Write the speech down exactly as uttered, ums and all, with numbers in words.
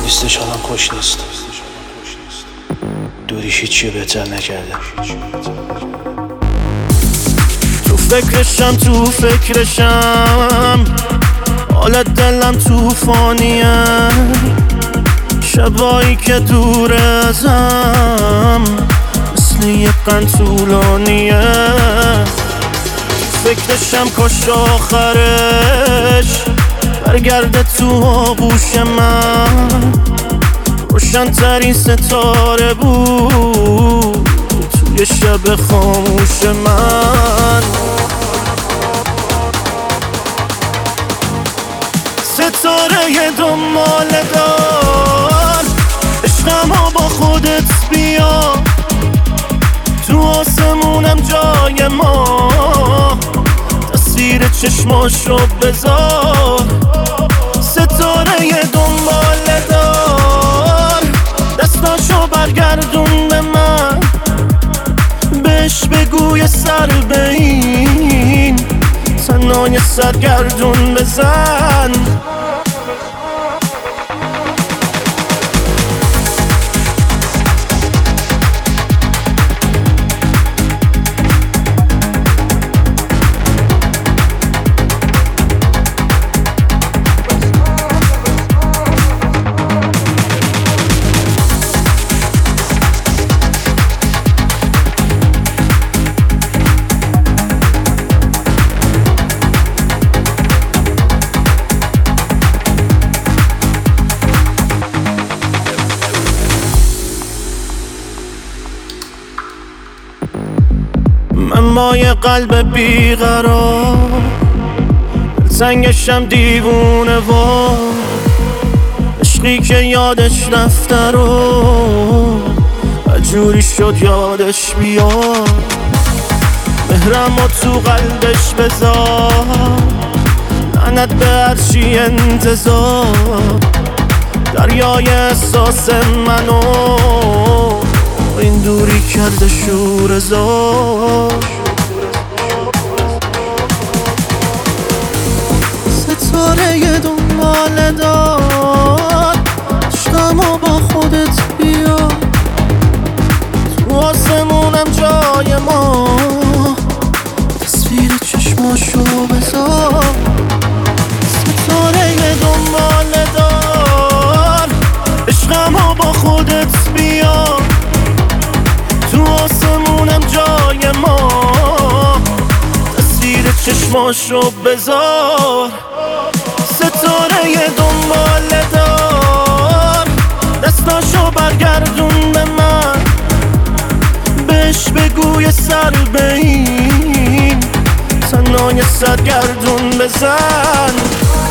لیستش حالم خوش نیست. دوریش هیچی بهتر نکرده. تو فکرشم تو فکرشم حال دلم توفانیه، شبایی که دور ازم مثل یه قند طولانیه. فکرشم کاش آخرش برگرده تو آغوش من، روشن ترین ستاره بود توی شب خاموش من. ستاره دنبال دار، عشقمو با خودت بیا، تو آسمونم جای ما، تصویر چشماشو بذار. ستاره دنبال دار، دستاشو برگردون به من، بهش بگوی سر به این تنهای سرگردون بزن. من با یه قلب بیقرار، سنگشم دیوونه و عشقی که یادش رفته رو جوری شد یادش بیاد. مهرمو تو قلبش بذار، لعنت به هرچی انتظار. دریای احساس منو این دوری کرده شور زار. ستاره دنبال دار، عشقمو با خودت بیا، تو آسمونم جای ما، تصویر چشماشو بذار. ستاره دنبال دار، عشقمو با خودت بیا، تو آسمونم جای ما، تصویر چشماشو بذار. ستاره دنبال دار، دستاشو برگردون به من، بهش بگوی سر به این تنهای سرگردون بزن.